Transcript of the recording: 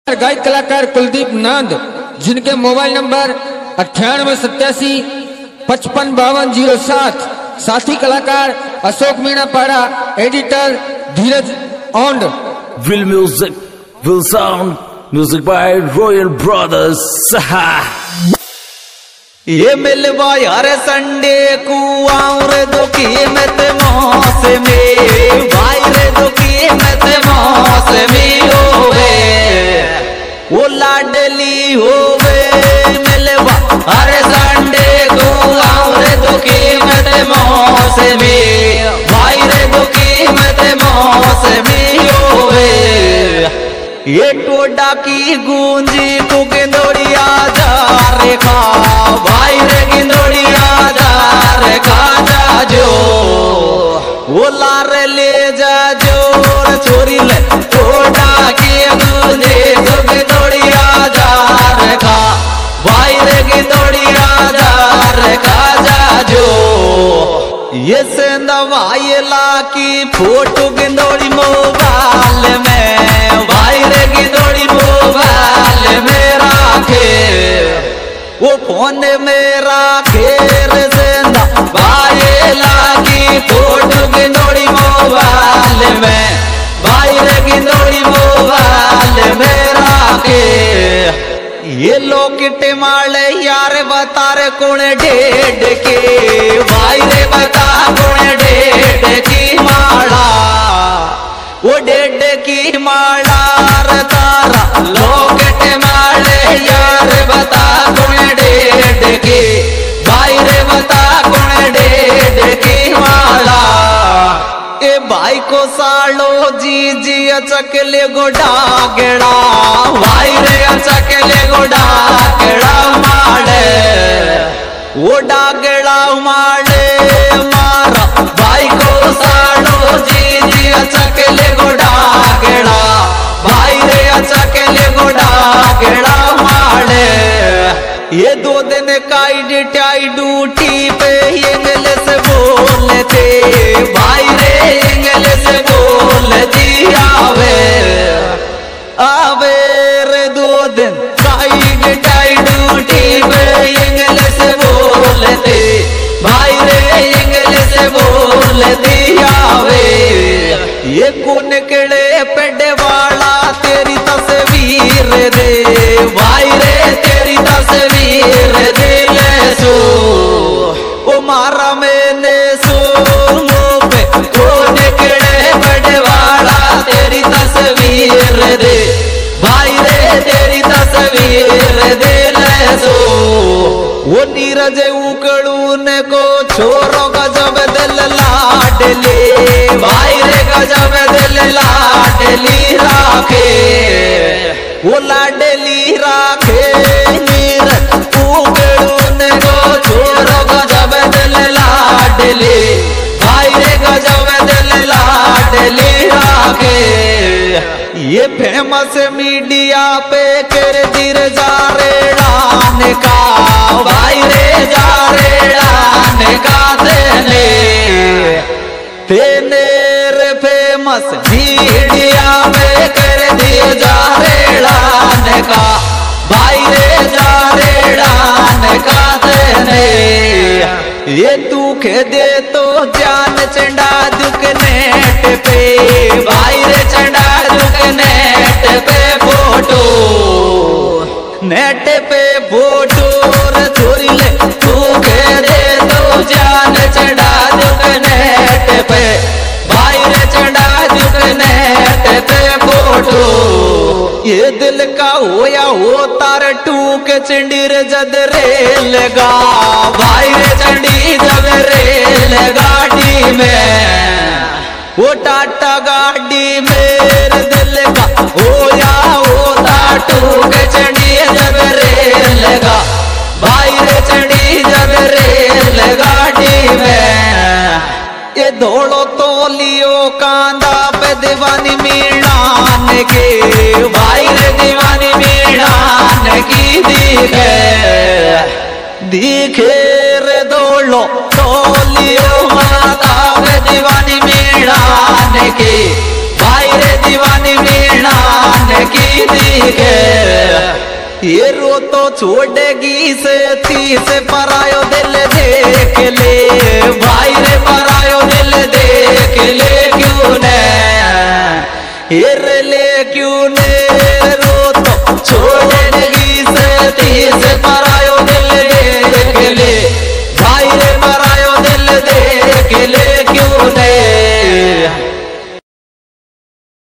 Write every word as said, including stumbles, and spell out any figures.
गायक कलाकार कुलदीप नंद, जिनके मोबाइल नंबर अठानवे सत्तासी पचपन बावन जीरो सात। साथी कलाकार Ashok Meenapada, editor Dheeraj Ond. Will music will sound music by Royal Brothers। ये मिलवा यार संडे को आऊं रे दो कीमत मौसे में, भाई रे दो कीमत मौसे में होवे, वो लाडली होवे। मिलवा अरे संडे को आऊं रे दो कीमत मौसे में, भाई रे दो कीमत मौसे में होवे। ये टोडा की गूंजी को गेंदोड़िया जा रे खा, भाई रे गिंदोड़िया जा रे खा जा जो, वो लार ले जा जोर छोरी ले। टोडा की गूंजी को गेंदोड़िया जा रे खा, भाई रे गिंदोड़िया जा रे खा जा जो। ये सेंधवाइला की फोटो गिंदोड़ी मोबाइल में, भाई रे गिंदोड़ी मोबाइल में राखे, वो फोन में राखे रे सेंधवाइला की फोटो गिंदोड़ी मोबाइल में, भाई रे गिंदोड़ी मोबाइल में राखे। ये लोकिट माले यार बता रे कौन डेढ़ के, भाई रे बता कौन डेढ़ की माला, वो डेढ़ की माला रे तारा। लोकिट माले यार बता कौन डेढ़ के, भाई रे बता कौन डेढ़ की माला। ए भाई को सालो जी जी अचकले गोडा गेड़ा, भाई रे अचकले गोडा गेड़ा माड़े, वो डागेड़ा माड़े मारा। भाई को सालो जी जी अचकले गोडा गेड़ा, भाई रे अचकले गोडा गेड़ा माड़े। ये दो दिन काई डिटाई ड्यूटी पे इंग्लिश बोलते, भाई रे इंग्लिश बोल दिया वे आवे रे। दो दिन काई डिटाई ड्यूटी पे इंग्लिश बोलते, भाई रे इंग्लिश बोल दिया वे। ये कौन केड़े पेड़े वाला तेरी तस्वीर दे, भाई रे तेरी तस्वीर दे ले सो, ओ मारा मैंने सो पे। कौन केड़े पेड़े वाला तेरी तस्वीर दे, भाई रे तेरी तस्वीर दे ले सो। वो नीरज उकड़ून को छोरो गजब दिल लाडले, भाई रे गजब दिल लाडली राखे, वो लाडली राखे। नीरज उकड़ून को छोरो गजब दिल लाडले, भाई रे गजब दिल लाडली राखे। ये फेमस मीडिया पे कर दिर जा रे डान का, भाई रे जा रे डान का तेने तेने रे फेमस मीडिया पे कर दिर जा रे डान का, भाई रे जा रे डान का तेने। ये दुख दे तो जान चंडा दुख नेट पे, भाई रे चंडा दुख नेट पे फोटो, नेट पे फोटो रे छोरी ले। दुख दे तो जान चंडा दुख नेट पे, भाई रे चंडा दुख नेट पे फोटो। ये दिल का होया हो तार टूक चंडीर जद रेल गा, भाई रे चंडी जब रेल गाड़ी में, वो टाटा गाड़ी मेरे दिल का होया होता टूक चंडी जब रेल गा, भाई रे चंडी जब रेल गाड़ी में। ये धोलो तो लियो कांदा पे दीवानी मीणान के, भाई रे दीवानी मीणान की दिखे दिखे रे। धोलो तो लियो माता पे दीवानी मीणान की, भाई रे दीवानी मीणान की दिखे। ये रो तो छोड़ेगी से थी से परायो दिल देख ले भाई रे परायो दिल देख ले क्यों ने ये रे ले क्यों ने रो तो छोड़ेगी से थी से परायो